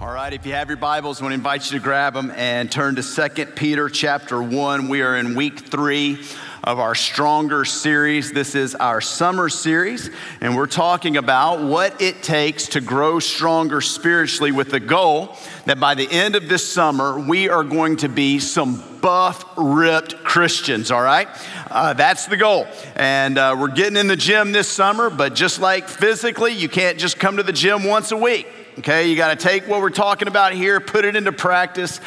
All right, if you have your Bibles, I want to invite you to grab them and turn to 2 Peter chapter 1. We are in week 3 of our Stronger series. This is our summer series, and we're talking about what it takes to grow stronger spiritually, with the goal that by the end of this summer, we are going to be some buff, ripped Christians, all right? That's the goal. And we're getting in the gym this summer, but just like physically, you can't just come to the gym once a week. Okay, you got to take what we're talking about here, put it into practice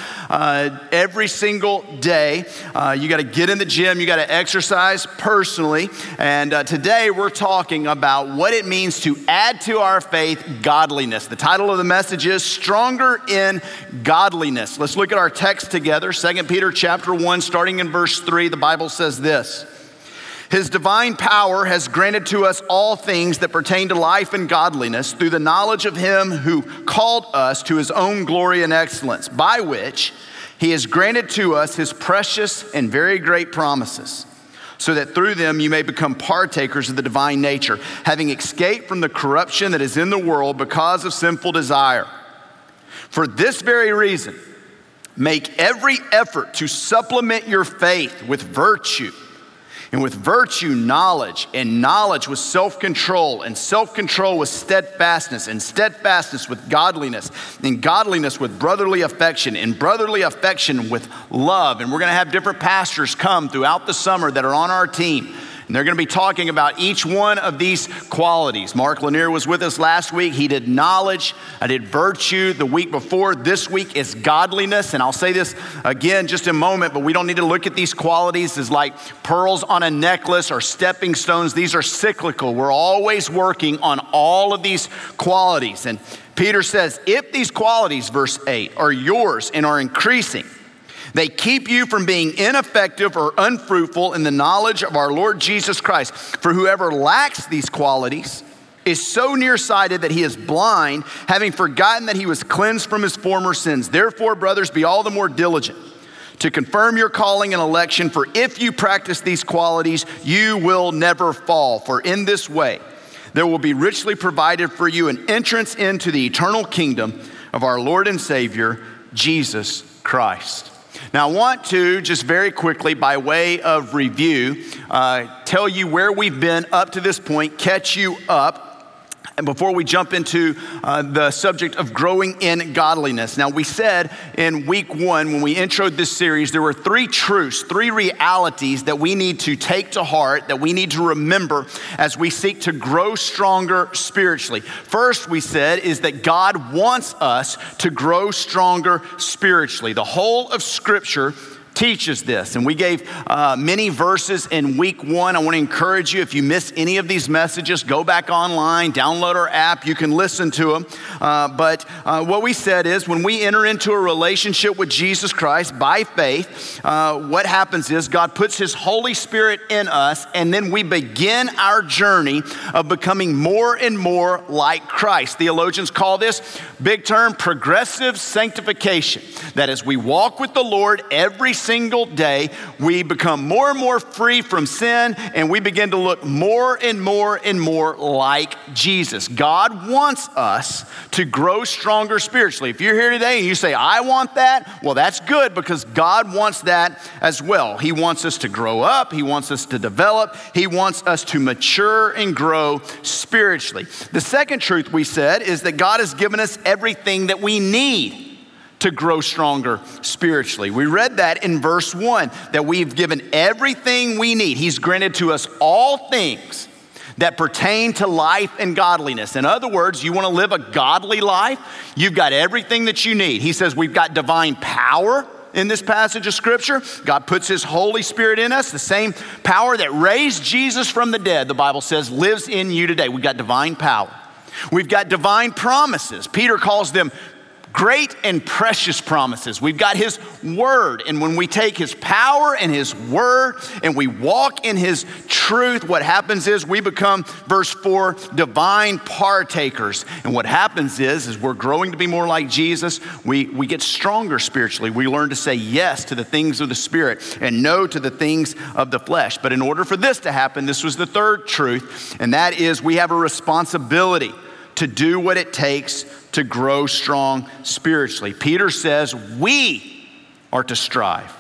every single day. You got to get in the gym, you got to exercise personally. And today we're talking about what it means to add to our faith godliness. The title of the message is Stronger in Godliness. Let's look at our text together. 2 Peter chapter 1, starting in verse 3, the Bible says this: His divine power has granted to us all things that pertain to life and godliness through the knowledge of him who called us to his own glory and excellence, by which he has granted to us his precious and very great promises, so that through them you may become partakers of the divine nature, having escaped from the corruption that is in the world because of sinful desire. For this very reason, make every effort to supplement your faith with virtue, and with virtue, knowledge, and knowledge with self-control, and self-control with steadfastness, and steadfastness with godliness, and godliness with brotherly affection, and brotherly affection with love. And we're going to have different pastors come throughout the summer that are on our team. And they're going to be talking about each one of these qualities. Mark Lanier was with us last week. He did knowledge. I did virtue the week before. This week is godliness. And I'll say this again just in a moment, but we don't need to look at these qualities as like pearls on a necklace or stepping stones. These are cyclical. We're always working on all of these qualities. And Peter says, if these qualities, verse 8, are yours and are increasing, they keep you from being ineffective or unfruitful in the knowledge of our Lord Jesus Christ. For whoever lacks these qualities is so nearsighted that he is blind, having forgotten that he was cleansed from his former sins. Therefore, brothers, be all the more diligent to confirm your calling and election. For if you practice these qualities, you will never fall. For in this way, there will be richly provided for you an entrance into the eternal kingdom of our Lord and Savior, Jesus Christ. Now, I want to just very quickly, by way of review, tell you where we've been up to this point, catch you up, and before we jump into the subject of growing in godliness. Now, we said in week 1, when we introed this series, there were 3 truths, 3 realities that we need to take to heart, that we need to remember as we seek to grow stronger spiritually. First, we said, is that God wants us to grow stronger spiritually. The whole of Scripture teaches this. And we gave many verses in week 1. I want to encourage you, if you miss any of these messages, go back online, download our app. You can listen to them. But what we said is when we enter into a relationship with Jesus Christ by faith, what happens is God puts his Holy Spirit in us, and then we begin our journey of becoming more and more like Christ. Theologians call this, big term, progressive sanctification. That as we walk with the Lord every single day, we become more and more free from sin, and we begin to look more and more and more like Jesus. God wants us to grow stronger spiritually. If you're here today and you say, I want that, well, that's good, because God wants that as well. He wants us to grow up. He wants us to develop. He wants us to mature and grow spiritually. The second truth we said is that God has given us everything that we need to grow stronger spiritually. We read that in verse 1, that we've given everything we need. He's granted to us all things that pertain to life and godliness. In other words, you want to live a godly life, you've got everything that you need. He says we've got divine power in this passage of Scripture. God puts his Holy Spirit in us. The same power that raised Jesus from the dead, the Bible says, lives in you today. We've got divine power. We've got divine promises. Peter calls them great and precious promises. We've got his word, and when we take his power and his word and we walk in his truth, what happens is we become, verse 4, divine partakers. And what happens is we're growing to be more like Jesus. We get stronger spiritually. We learn to say yes to the things of the Spirit and no to the things of the flesh. But in order for this to happen, this was the third truth, and that is we have a responsibility to do what it takes to grow strong spiritually. Peter says we are to strive.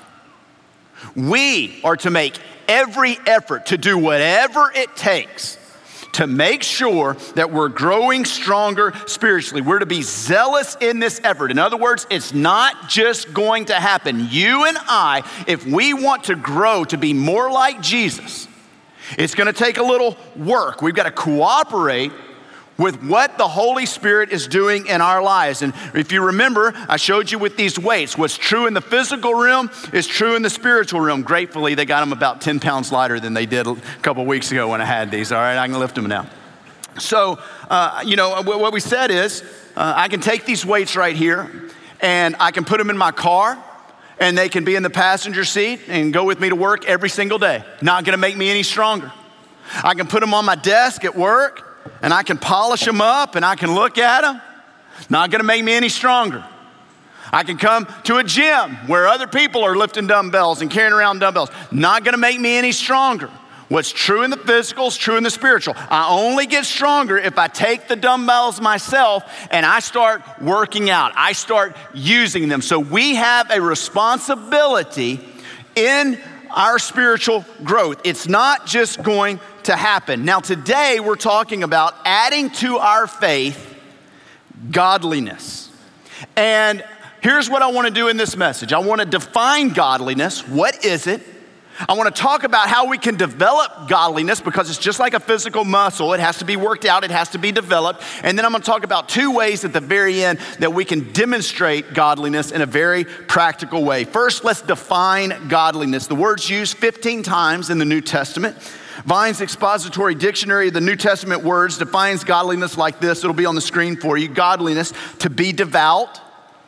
We are to make every effort to do whatever it takes to make sure that we're growing stronger spiritually. We're to be zealous in this effort. In other words, it's not just going to happen. You and I, if we want to grow to be more like Jesus, it's going to take a little work. We've got to cooperate with what the Holy Spirit is doing in our lives. And if you remember, I showed you with these weights, what's true in the physical realm is true in the spiritual realm. Gratefully, they got them about 10 pounds lighter than they did a couple weeks ago when I had these. All right, I can lift them now. So, what we said is, I can take these weights right here and I can put them in my car and they can be in the passenger seat and go with me to work every single day. Not gonna make me any stronger. I can put them on my desk at work and I can polish them up and I can look at them. Not gonna make me any stronger. I can come to a gym where other people are lifting dumbbells and carrying around dumbbells. Not gonna make me any stronger. What's true in the physical is true in the spiritual. I only get stronger if I take the dumbbells myself and I start working out. I start using them. So we have a responsibility in our spiritual growth. It's not just going to happen. Now today we're talking about adding to our faith godliness. And here's what I want to do in this message. I want to define godliness. What is it? I want to talk about how we can develop godliness because it's just like a physical muscle. It has to be worked out. It has to be developed. And then I'm going to talk about two ways at the very end that we can demonstrate godliness in a very practical way. First, let's define godliness. The word's used 15 times in the New Testament. Vine's Expository Dictionary of the New Testament words defines godliness like this. It'll be on the screen for you. Godliness, to be devout.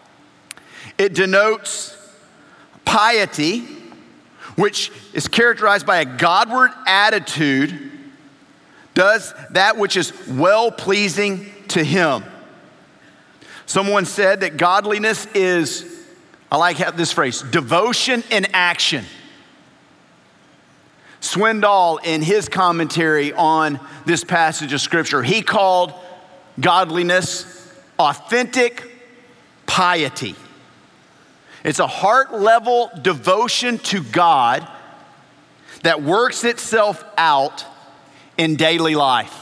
It denotes piety, which is characterized by a Godward attitude, does that which is well-pleasing to Him. Someone said that godliness is, I like this phrase, devotion in action. Swindoll, in his commentary on this passage of Scripture, he called godliness authentic piety. It's a heart-level devotion to God that works itself out in daily life.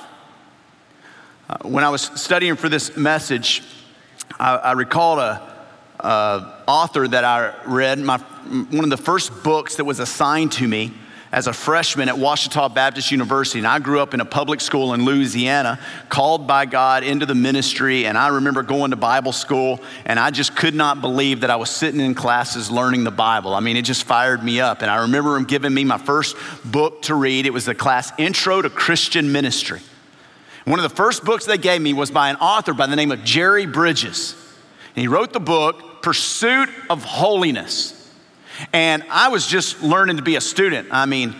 When I was studying for this message, I recalled a author that I read, one of the first books that was assigned to me as a freshman at Ouachita Baptist University. And I grew up in a public school in Louisiana, called by God into the ministry. And I remember going to Bible school and I just could not believe that I was sitting in classes learning the Bible. I mean, it just fired me up. And I remember him giving me my first book to read. It was the class Intro to Christian Ministry. One of the first books they gave me was by an author by the name of Jerry Bridges. And he wrote the book, Pursuit of Holiness. And I was just learning to be a student. I mean,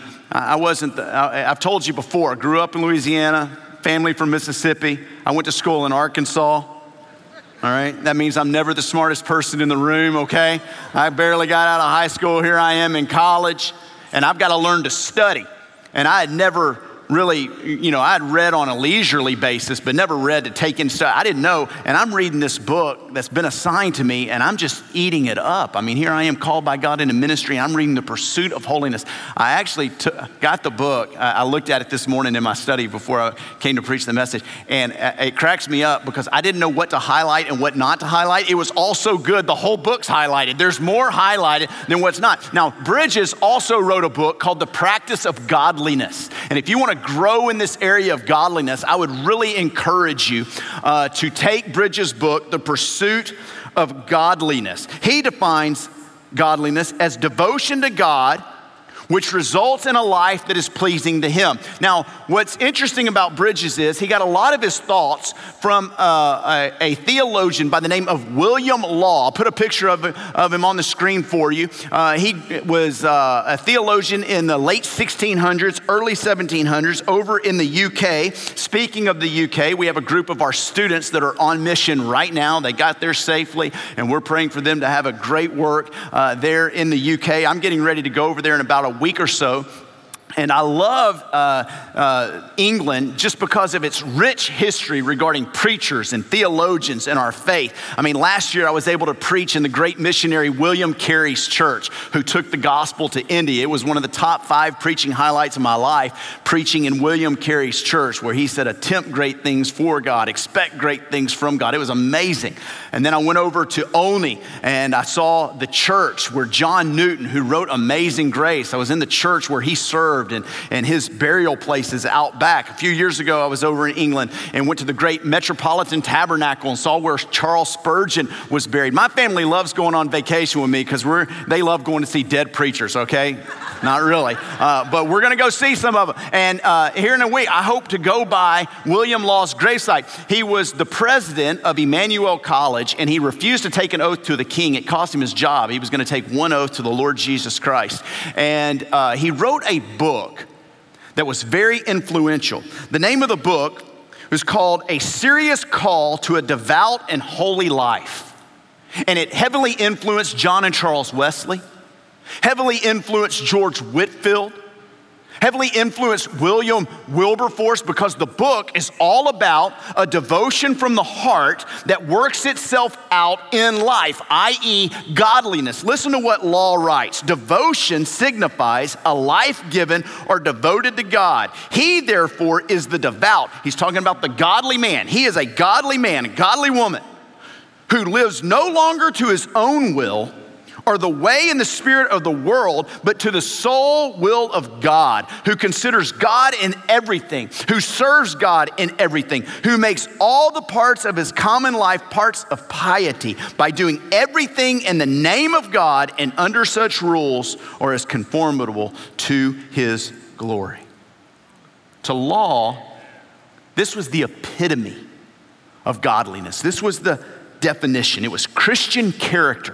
I've told you before, I grew up in Louisiana, family from Mississippi. I went to school in Arkansas. All right, that means I'm never the smartest person in the room, okay? I barely got out of high school. Here I am in college, and I've got to learn to study. And I had never really, I had read on a leisurely basis, but never read to take in stuff. I didn't know, and I'm reading this book that's been assigned to me, and I'm just eating it up. I mean, here I am called by God into ministry, and I'm reading The Pursuit of Holiness. I actually got the book. I looked at it this morning in my study before I came to preach the message, and it cracks me up because I didn't know what to highlight and what not to highlight. It was all so good. The whole book's highlighted. There's more highlighted than what's not. Now, Bridges also wrote a book called The Practice of Godliness, and if you want to grow in this area of godliness, I would really encourage you to take Bridges' book, The Pursuit of Godliness. He defines godliness as devotion to God, which results in a life that is pleasing to Him. Now, what's interesting about Bridges is he got a lot of his thoughts from a theologian by the name of William Law. I'll put a picture of him on the screen for you. He was a theologian in the late 1600s, early 1700s over in the UK. Speaking of the UK, we have a group of our students that are on mission right now. They got there safely, and we're praying for them to have a great work there in the UK. I'm getting ready to go over there in about a week or so And I love England just because of its rich history regarding preachers and theologians in our faith. I mean, last year I was able to preach in the great missionary William Carey's church, who took the gospel to India. It was one of the top 5 preaching highlights of my life, preaching in William Carey's church, where he said, attempt great things for God, expect great things from God. It was amazing. And then I went over to Olney and I saw the church where John Newton, who wrote Amazing Grace, I was in the church where he served, and his burial place is out back. A few years ago, I was over in England and went to the great Metropolitan Tabernacle and saw where Charles Spurgeon was buried. My family loves going on vacation with me because they love going to see dead preachers, okay? Not really, but we're gonna go see some of them. And here in a week, I hope to go by William Law's gravesite. He was the president of Emmanuel College, and he refused to take an oath to the king. It cost him his job. He was gonna take one oath to the Lord Jesus Christ. And he wrote a book that was very influential. The name of the book was called A Serious Call to a Devout and Holy Life. And it heavily influenced John and Charles Wesley, heavily influenced George Whitefield, heavily influenced William Wilberforce, because the book is all about a devotion from the heart that works itself out in life, i.e. godliness. Listen to what Law writes. Devotion signifies a life given or devoted to God. He, therefore, is the devout. He's talking about the godly man. He is a godly man, a godly woman, who lives no longer to his own will or the way and the spirit of the world, but to the sole will of God, who considers God in everything, who serves God in everything, who makes all the parts of his common life parts of piety by doing everything in the name of God and under such rules or as conformable to his glory. To Law, this was the epitome of godliness. This was the definition. It was Christian character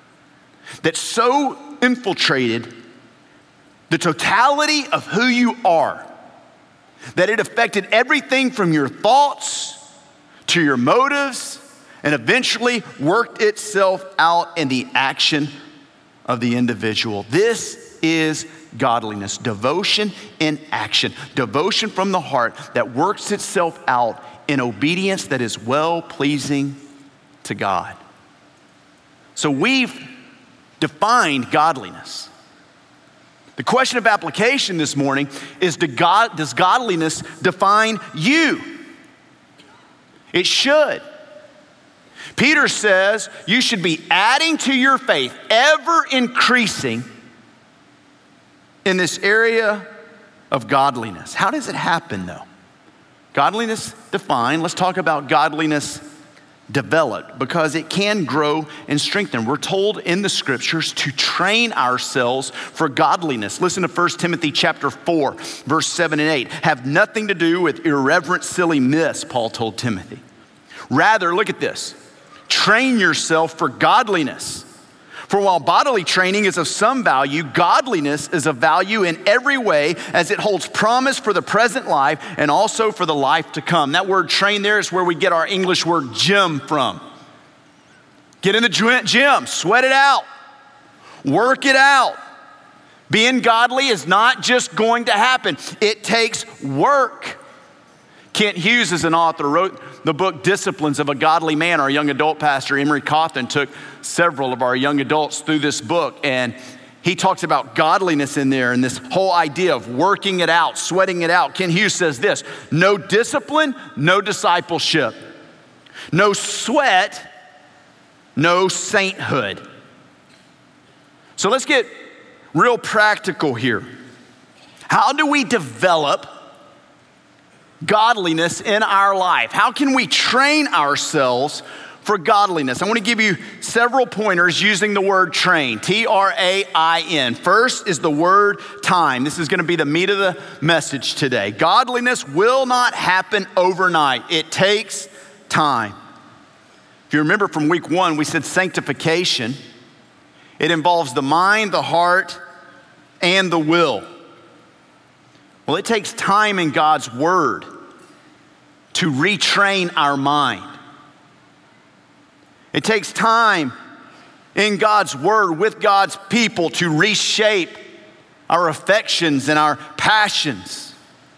that so infiltrated the totality of who you are that it affected everything from your thoughts to your motives and eventually worked itself out in the action of the individual. This is godliness, devotion in action, devotion from the heart that works itself out in obedience that is well-pleasing to God. So we've defined godliness. The question of application this morning is, does godliness define you? It should. Peter says you should be adding to your faith, ever increasing in this area of godliness. How does it happen though? Godliness defined. Let's talk about godliness developed, because it can grow and strengthen. We're told in the scriptures to train ourselves for godliness. Listen to 1 Timothy chapter 4, verse 7 and 8. Have nothing to do with irreverent, silly myths, Paul told Timothy. Rather, look at this. Train yourself for godliness. For while bodily training is of some value, godliness is of value in every way, as it holds promise for the present life and also for the life to come. That word train there is where we get our English word gym from. Get in the gym, sweat it out, work it out. Being godly is not just going to happen. It takes work. Kent Hughes is an author, wrote the book Disciplines of a Godly Man. Our young adult pastor, Emery Cawthon, took several of our young adults through this book, and he talks about godliness in there and this whole idea of working it out, sweating it out. Kent Hughes says this: no discipline, no discipleship. No sweat, no sainthood. So let's get real practical here. How do we develop godliness in our life? How can we train ourselves for godliness? I want to give you several pointers using the word train, T-R-A-I-N. First is the word time. This is going to be the meat of the message today. Godliness will not happen overnight. It takes time. If you remember from week 1, we said sanctification. It involves the mind, the heart, and the will. Well, it takes time in God's word to retrain our mind. It takes time in God's word with God's people to reshape our affections and our passions.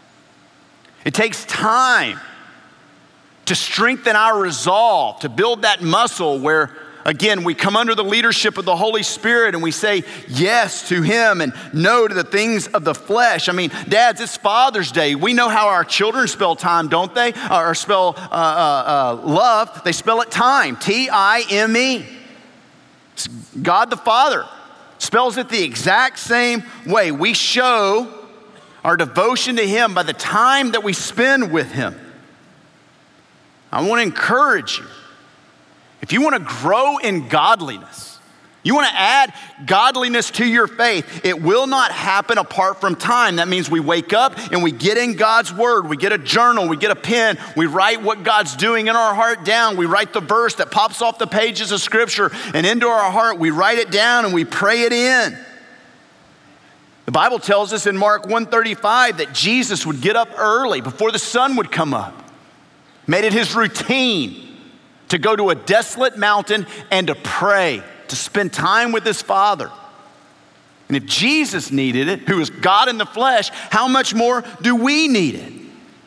It takes time to strengthen our resolve, to build that muscle where, again, we come under the leadership of the Holy Spirit and we say yes to Him and no to the things of the flesh. I mean, dads, it's Father's Day. We know how our children spell time, don't they? Or spell love. They spell it time, T-I-M-E. God the Father spells it the exact same way. We show our devotion to Him by the time that we spend with Him. I want to encourage you. If you want to grow in godliness, you want to add godliness to your faith, it will not happen apart from time. That means we wake up and we get in God's word. We get a journal, we get a pen, we write what God's doing in our heart down. We write the verse that pops off the pages of Scripture and into our heart. We write it down and we pray it in. The Bible tells us in Mark 1:35 that Jesus would get up early before the sun would come up. Made it His routine to go to a desolate mountain and to pray, to spend time with His Father. And if Jesus needed it, who is God in the flesh, how much more do we need it?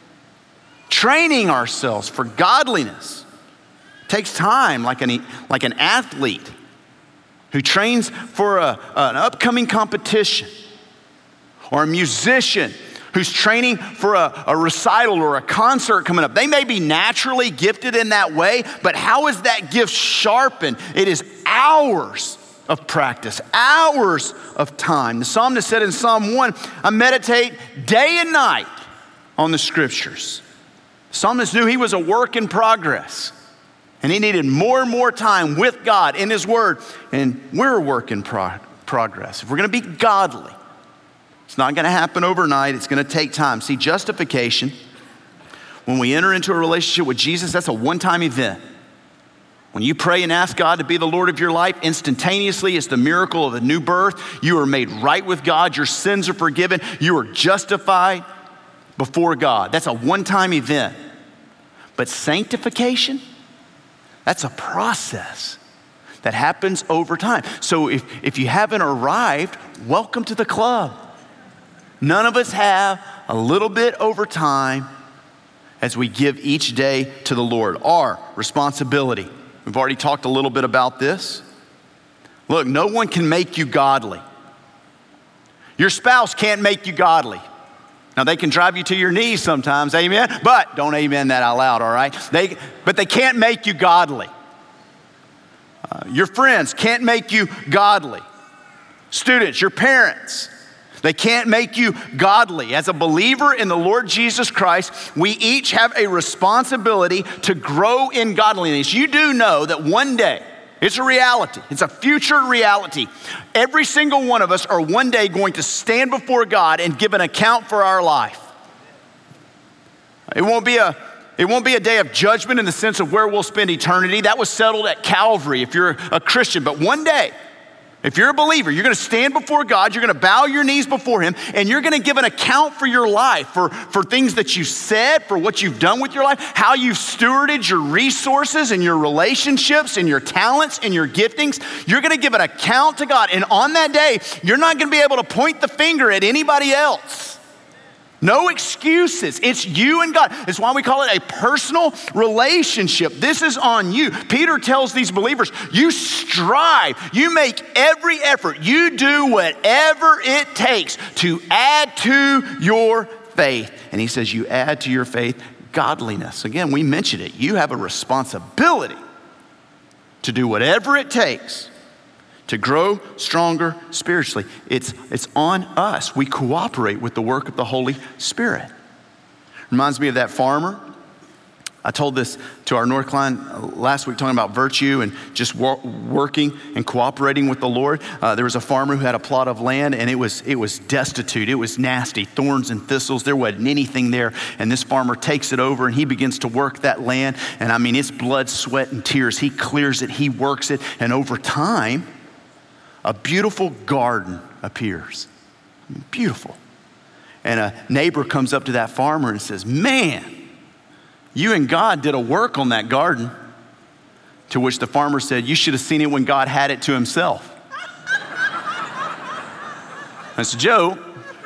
Training ourselves for godliness takes time, like an athlete who trains for an upcoming competition, or a musician who's training for a recital or a concert coming up. They may be naturally gifted in that way, but how is that gift sharpened? It is hours of practice, hours of time. The psalmist said in Psalm 1, I meditate day and night on the Scriptures. The psalmist knew he was a work in progress, and he needed more and more time with God in His Word, and we're a work in progress. If we're going to be godly, it's not going to happen overnight. It's going to take time. See, justification, when we enter into a relationship with Jesus, that's a one-time event. When you pray and ask God to be the Lord of your life, instantaneously, it's the miracle of a new birth. You are made right with God. Your sins are forgiven. You are justified before God. That's a one-time event. But sanctification, that's a process that happens over time. So if you haven't arrived, welcome to the club. None of us have a little bit over time as we give each day to the Lord. Our responsibility. We've already talked a little bit about this. Look, no one can make you godly. Your spouse can't make you godly. Now, they can drive you to your knees sometimes, amen? But don't amen that out loud, all right? But they can't make you godly. Your friends can't make you godly. Students, your parents, they can't make you godly. As a believer in the Lord Jesus Christ, we each have a responsibility to grow in godliness. You do know that one day, it's a reality. It's a future reality. Every single one of us are one day going to stand before God and give an account for our life. It won't be a day of judgment in the sense of where we'll spend eternity. That was settled at Calvary if you're a Christian. But one day, if you're a believer, you're going to stand before God, you're going to bow your knees before Him, and you're going to give an account for your life, for things that you said, for what you've done with your life, how you've stewarded your resources and your relationships and your talents and your giftings. You're going to give an account to God. And on that day, you're not going to be able to point the finger at anybody else. No excuses. It's you and God. It's why we call it a personal relationship. This is on you. Peter tells these believers, you strive, you make every effort, you do whatever it takes to add to your faith. And he says, you add to your faith godliness. Again, we mentioned it. You have a responsibility to do whatever it takes to grow stronger spiritually. It's on us. We cooperate with the work of the Holy Spirit. Reminds me of that farmer. I told this to our Northline last week, talking about virtue and just working and cooperating with the Lord. There was a farmer who had a plot of land, and it was destitute. It was nasty, thorns and thistles. There wasn't anything there. And this farmer takes it over, and he begins to work that land. And I mean, it's blood, sweat, and tears. He clears it. He works it. And over time, a beautiful garden appears. Beautiful. And a neighbor comes up to that farmer and says, man, you and God did a work on that garden. To which the farmer said, you should have seen it when God had it to himself. That's a joke.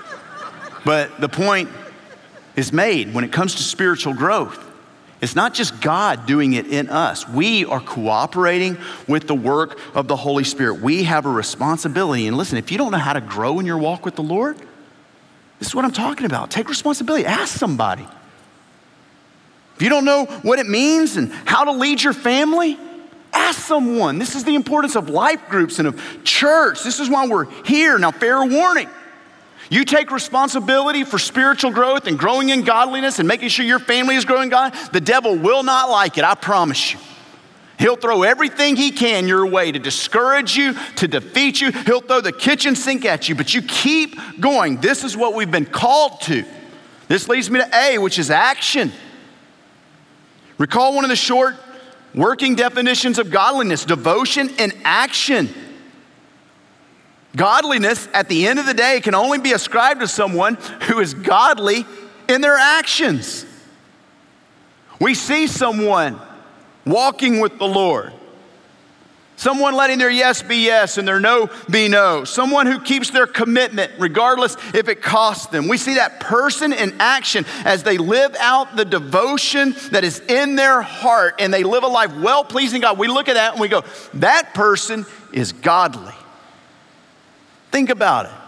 But the point is made when it comes to spiritual growth. It's not just God doing it in us. We are cooperating with the work of the Holy Spirit. We have a responsibility. And listen, if you don't know how to grow in your walk with the Lord, this is what I'm talking about. Take responsibility. Ask somebody. If you don't know what it means and how to lead your family, ask someone. This is the importance of life groups and of church. This is why we're here. Now, fair warning. You take responsibility for spiritual growth and growing in godliness and making sure your family is growing in God, the devil will not like it, I promise you. He'll throw everything he can your way to discourage you, to defeat you. He'll throw the kitchen sink at you, but you keep going. This is what we've been called to. This leads me to A, which is action. Recall one of the short working definitions of godliness: devotion and action. Godliness, at the end of the day, can only be ascribed to someone who is godly in their actions. We see someone walking with the Lord, someone letting their yes be yes and their no be no, someone who keeps their commitment regardless if it costs them. We see that person in action as they live out the devotion that is in their heart and they live a life well-pleasing God. We look at that and we go, that person is godly. Think about it.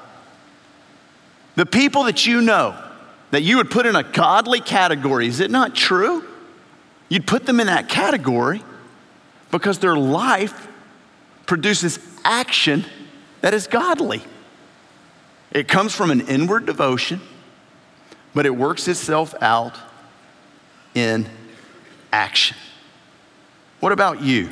The people that you know that you would put in a godly category, is it not true? You'd put them in that category because their life produces action that is godly. It comes from an inward devotion, but it works itself out in action. What about you?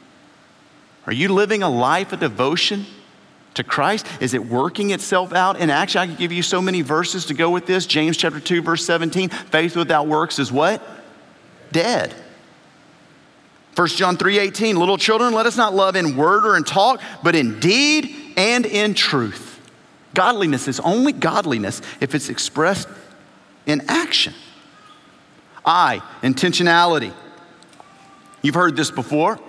Are you living a life of devotion to Christ? Is it working itself out in action? I could give you so many verses to go with this. James chapter 2, verse 17, faith without works is what? Dead. 1 John 3:18, little children, let us not love in word or in talk, but in deed and in truth. Godliness is only godliness if it's expressed in action. Intentionality. You've heard this before,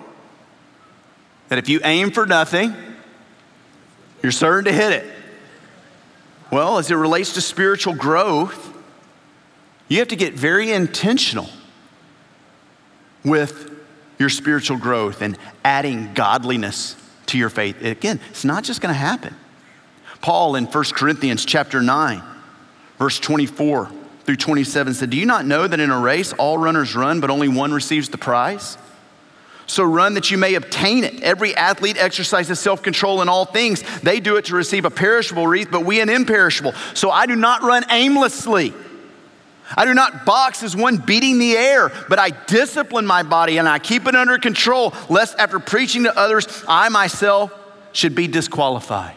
that if you aim for nothing, you're certain to hit it. Well, as it relates to spiritual growth, you have to get very intentional with your spiritual growth and adding godliness to your faith. Again, it's not just going to happen. Paul in 1 Corinthians chapter 9, verse 24 through 27 said, do you not know that in a race all runners run, but only one receives the prize? So run that you may obtain it. Every athlete exercises self-control in all things. They do it to receive a perishable wreath, but we an imperishable. So I do not run aimlessly. I do not box as one beating the air, but I discipline my body and I keep it under control, lest after preaching to others, I myself should be disqualified.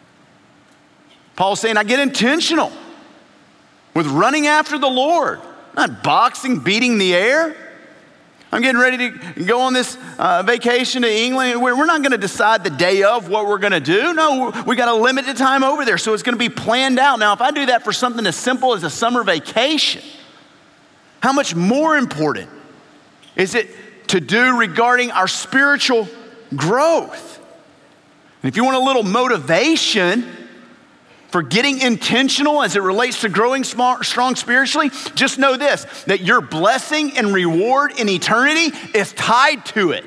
Paul's saying, I get intentional with running after the Lord, not boxing, beating the air. I'm getting ready to go on this vacation to England. We're not going to decide the day of what we're going to do. No, we got a limited time over there, so it's going to be planned out. Now, if I do that for something as simple as a summer vacation, how much more important is it to do regarding our spiritual growth? And if you want a little motivation for getting intentional as it relates to growing strong spiritually, just know this, that your blessing and reward in eternity is tied to it.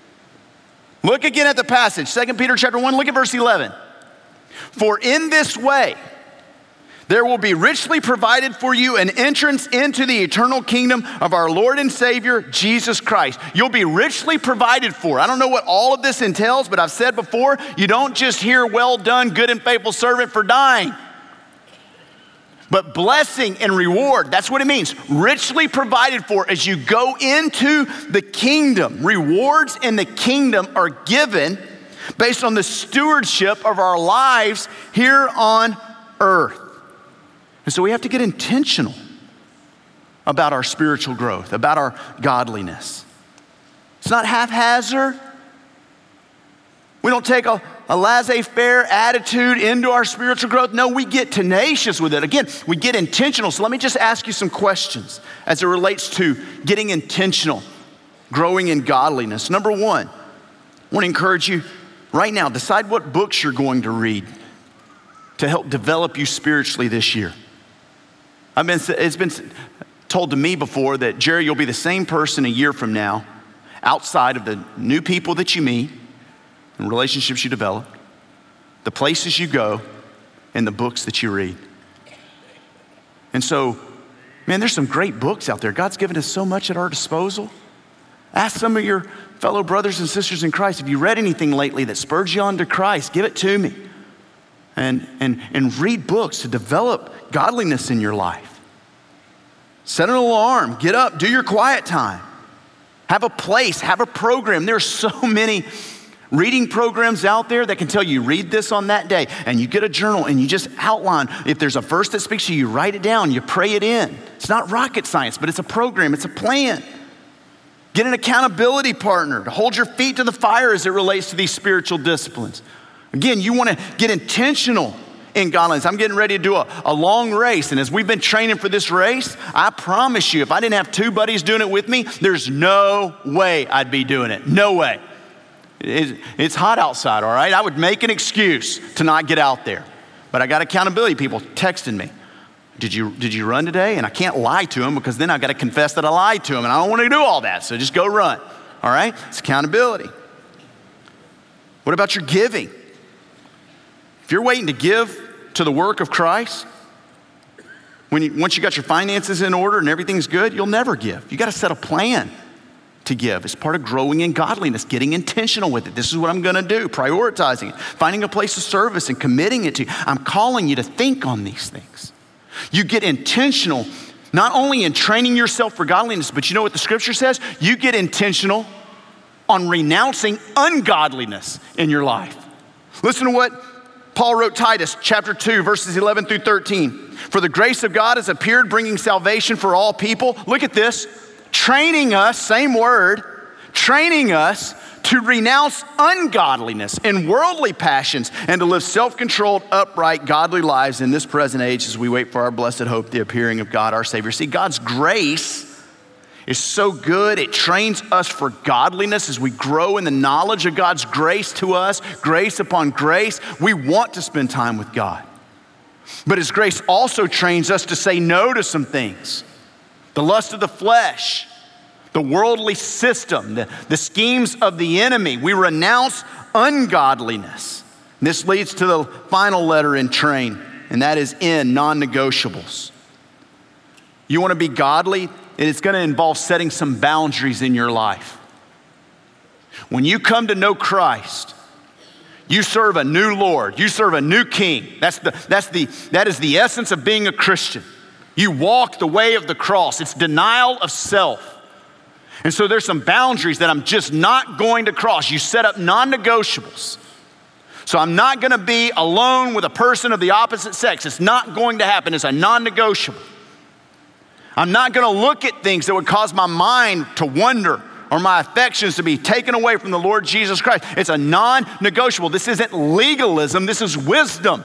Look again at the passage, 2 Peter chapter 1, look at verse 11. For in this way, there will be richly provided for you an entrance into the eternal kingdom of our Lord and Savior, Jesus Christ. You'll be richly provided for. I don't know what all of this entails, but I've said before, you don't just hear, well done, good and faithful servant for dying. But blessing and reward, that's what it means. Richly provided for as you go into the kingdom. Rewards in the kingdom are given based on the stewardship of our lives here on earth. And so we have to get intentional about our spiritual growth, about our godliness. It's not haphazard. We don't take a laissez-faire attitude into our spiritual growth. No, we get tenacious with it. Again, we get intentional. So let me just ask you some questions as it relates to getting intentional, growing in godliness. Number one, I want to encourage you right now, decide what books you're going to read to help develop you spiritually this year. It's been told to me before that, Jerry, you'll be the same person a year from now, outside of the new people that you meet and relationships you develop, the places you go, and the books that you read. And so, man, there's some great books out there. God's given us so much at our disposal. Ask some of your fellow brothers and sisters in Christ, have you read anything lately that spurred you on to Christ? Give it to me. And read books to develop godliness in your life. Set an alarm, get up, do your quiet time. Have a place, have a program. There are so many reading programs out there that can tell you read this on that day, and you get a journal and you just outline. If there's a verse that speaks to you, you write it down, you pray it in. It's not rocket science, but it's a program, it's a plan. Get an accountability partner to hold your feet to the fire as it relates to these spiritual disciplines. Again, you want to get intentional in godliness. I'm getting ready to do a long race, and as we've been training for this race, I promise you, if I didn't have two buddies doing it with me, there's no way I'd be doing it. No way. It's hot outside, all right? I would make an excuse to not get out there. But I got accountability people texting me. Did you run today? And I can't lie to them because then I got to confess that I lied to them, and I don't want to do all that. So just go run. All right? It's accountability. What about your giving? If you're waiting to give to the work of Christ, once you got your finances in order and everything's good, you'll never give. You got to set a plan to give. It's part of growing in godliness, getting intentional with it. This is what I'm going to do, prioritizing it, finding a place of service and committing it to. I'm calling you to think on these things. You get intentional, not only in training yourself for godliness, but you know what the scripture says? You get intentional on renouncing ungodliness in your life. Listen to what Paul wrote Titus chapter 2, verses 11 through 13. For the grace of God has appeared, bringing salvation for all people. Look at this. Training us, same word, training us to renounce ungodliness and worldly passions and to live self-controlled, upright, godly lives in this present age as we wait for our blessed hope, the appearing of God, our Savior. See, God's grace is so good. It trains us for godliness as we grow in the knowledge of God's grace to us, grace upon grace. We want to spend time with God. But His grace also trains us to say no to some things. The lust of the flesh, the worldly system, the schemes of the enemy. We renounce ungodliness. This leads to the final letter in train, and that is N, non-negotiables. You want to be godly, and it's going to involve setting some boundaries in your life. When you come to know Christ, you serve a new Lord. You serve a new King. That is the essence of being a Christian. You walk the way of the cross. It's denial of self. And so there's some boundaries that I'm just not going to cross. You set up non-negotiables. So I'm not going to be alone with a person of the opposite sex. It's not going to happen. It's a non-negotiable. I'm not going to look at things that would cause my mind to wander or my affections to be taken away from the Lord Jesus Christ. It's a non-negotiable. This isn't legalism. This is wisdom.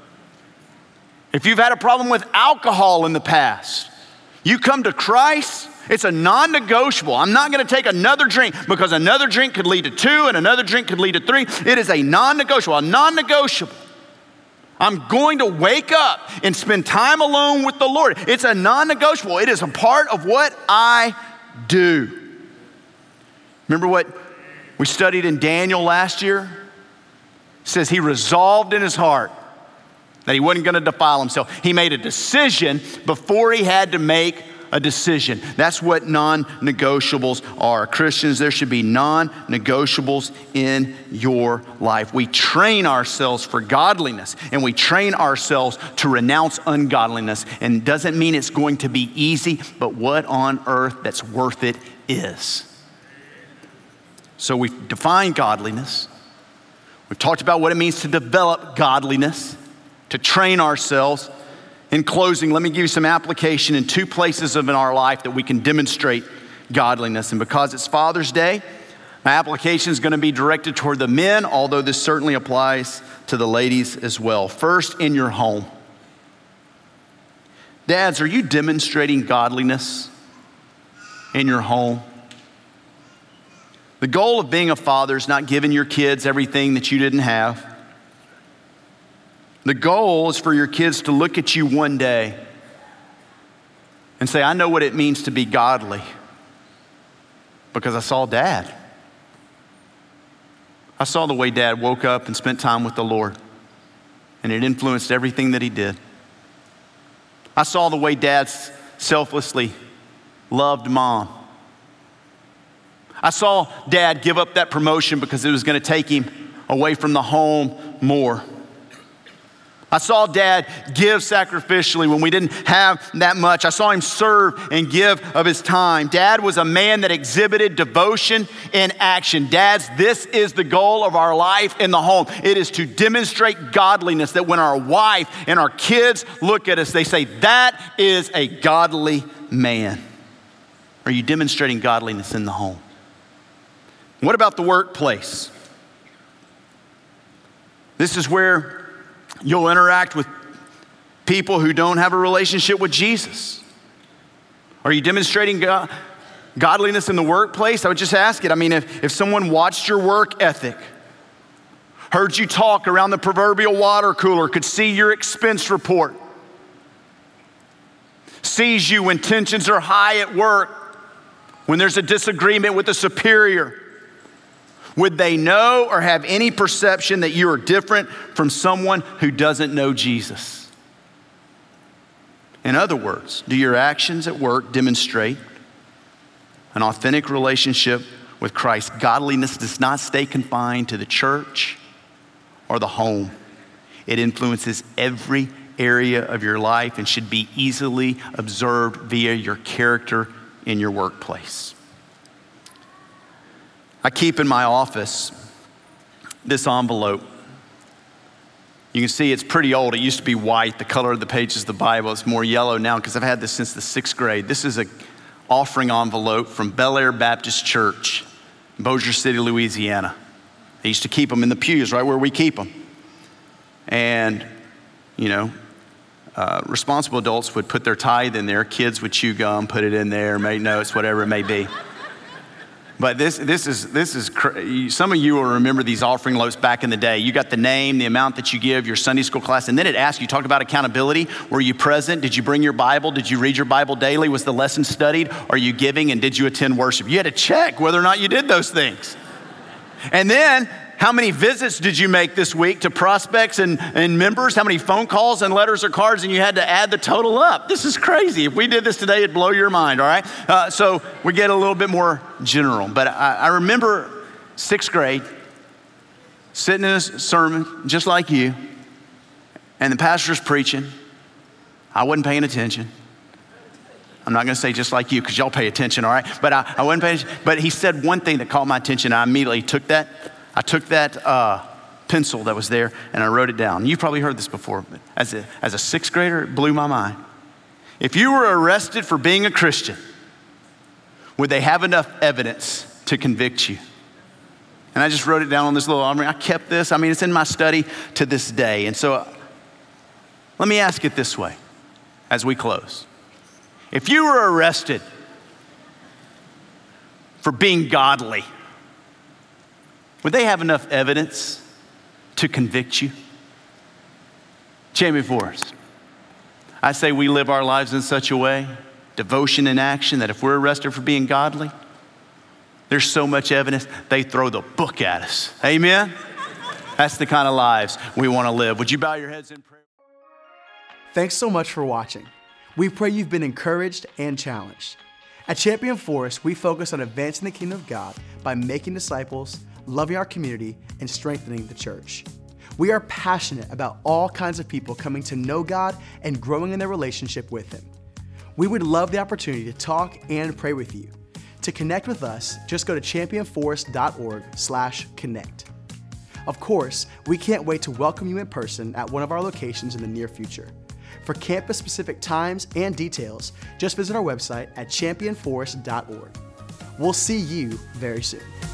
If you've had a problem with alcohol in the past, you come to Christ, it's a non-negotiable. I'm not going to take another drink because another drink could lead to 2 and another drink could lead to 3. It is a non-negotiable. I'm going to wake up and spend time alone with the Lord. It's a non-negotiable. It is a part of what I do. Remember what we studied in Daniel last year? It says he resolved in his heart that he wasn't going to defile himself. He made a decision before he had to make a decision. That's what non-negotiables are. Christians, there should be non-negotiables in your life. We train ourselves for godliness, and we train ourselves to renounce ungodliness. And it doesn't mean it's going to be easy, but what on earth that's worth it is. So we've defined godliness. We've talked about what it means to develop godliness, to train ourselves. In closing, let me give you some application in 2 places in our life that we can demonstrate godliness. And because it's Father's Day, my application is going to be directed toward the men, although this certainly applies to the ladies as well. First, in your home. Dads, are you demonstrating godliness in your home? The goal of being a father is not giving your kids everything that you didn't have. The goal is for your kids to look at you one day and say, I know what it means to be godly because I saw Dad. I saw the way Dad woke up and spent time with the Lord, and it influenced everything that he did. I saw the way Dad selflessly loved Mom. I saw Dad give up that promotion because it was going to take him away from the home more. I saw Dad give sacrificially when we didn't have that much. I saw him serve and give of his time. Dad was a man that exhibited devotion in action. Dads, this is the goal of our life in the home. It is to demonstrate godliness, that when our wife and our kids look at us, they say, that is a godly man. Are you demonstrating godliness in the home? What about the workplace? This is where you'll interact with people who don't have a relationship with Jesus. Are you demonstrating godliness in the workplace? I would just ask it. I mean, if someone watched your work ethic, heard you talk around the proverbial water cooler, could see your expense report, sees you when tensions are high at work, when there's a disagreement with a superior, would they know or have any perception that you are different from someone who doesn't know Jesus? In other words, do your actions at work demonstrate an authentic relationship with Christ? Godliness does not stay confined to the church or the home. It influences every area of your life and should be easily observed via your character in your workplace. I keep in my office this envelope. You can see it's pretty old. It used to be white, the color of the pages of the Bible. It's more yellow now because I've had this since the 6th grade. This is an offering envelope from Bel Air Baptist Church, Bossier City, Louisiana. They used to keep them in the pews right where we keep them. And, responsible adults would put their tithe in there. Kids would chew gum, put it in there, make notes, whatever it may be. But this is some of you will remember these offering envelopes back in the day. You got the name, the amount that you give, your Sunday school class, and then it asks you, talked about accountability. Were you present? Did you bring your Bible? Did you read your Bible daily? Was the lesson studied? Are you giving? And did you attend worship? You had to check whether or not you did those things. And then, how many visits did you make this week to prospects and members? How many phone calls and letters or cards? And you had to add the total up. This is crazy. If we did this today, it'd blow your mind, all right? So we get a little bit more general. But I remember 6th grade, sitting in a sermon just like you, and the pastor's preaching. I wasn't paying attention. I'm not going to say just like you because y'all pay attention, all right? But I wasn't paying attention. But he said one thing that caught my attention. I immediately took that pencil that was there and I wrote it down. You've probably heard this before, but as a 6th grader, it blew my mind. If you were arrested for being a Christian, would they have enough evidence to convict you? And I just wrote it down on this little armory. I kept this. I mean, it's in my study to this day. And so let me ask it this way as we close. If you were arrested for being godly, would they have enough evidence to convict you? Champion Forest, I say we live our lives in such a way, devotion in action, that if we're arrested for being godly, there's so much evidence, they throw the book at us. Amen? That's the kind of lives we want to live. Would you bow your heads in prayer? Thanks so much for watching. We pray you've been encouraged and challenged. At Champion Forest, we focus on advancing the kingdom of God by making disciples, loving our community, and strengthening the church. We are passionate about all kinds of people coming to know God and growing in their relationship with Him. We would love the opportunity to talk and pray with you. To connect with us, just go to championforest.org/connect. Of course, we can't wait to welcome you in person at one of our locations in the near future. For campus-specific times and details, just visit our website at championforest.org. We'll see you very soon.